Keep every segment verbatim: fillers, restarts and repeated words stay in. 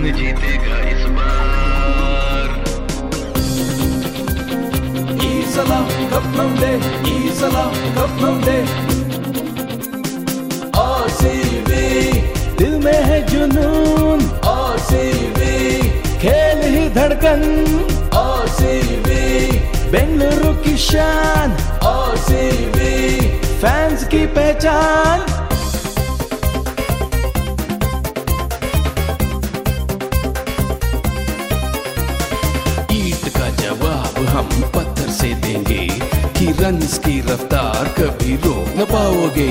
कौन जीतेगा इस बार? Isala Cup Nande, Isala Cup Nande, R C B दिल में है जुनून, R C B खेल ही धड़कन, R C B बेंगलुरु की शान, R C B फैंस की पहचान। ईंट का जवाब हम पत्थर से देंगे कि रन्स की रफ्तार कभी रोक न पाओगे।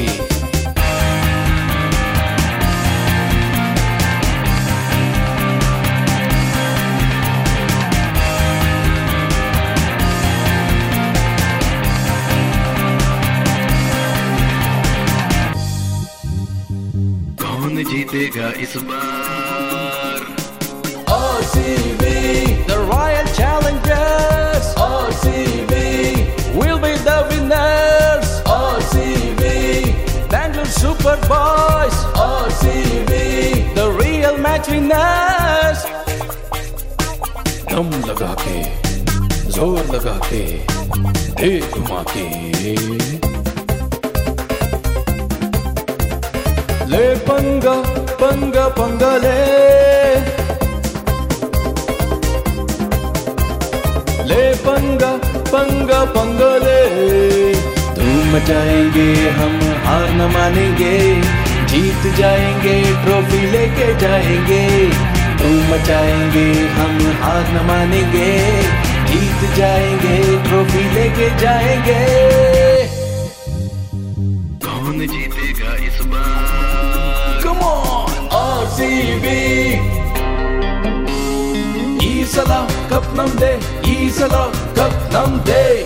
कौन जीतेगा इस बार? R C B the Royal Challengers, R C B will be the winners, R C B Bangalore Super Boys, R C B the real match winners। दम लगा के जोर लगा के दे घुमा के ले पंगा पंगा पंगा ले ले पंगा पंगा पंगा ले। धूम मचाएंगे हम हार न मानेंगे, जीत जाएंगे ट्रॉफी लेके जाएंगे। धूम मचाएंगे हम हार न मानेंगे, जीत जाएंगे ट्रॉफी लेके जाएंगे। कौन जीतेगा इस बार? Come on, R C B Isala Cup Nande, Isala Cup Nande।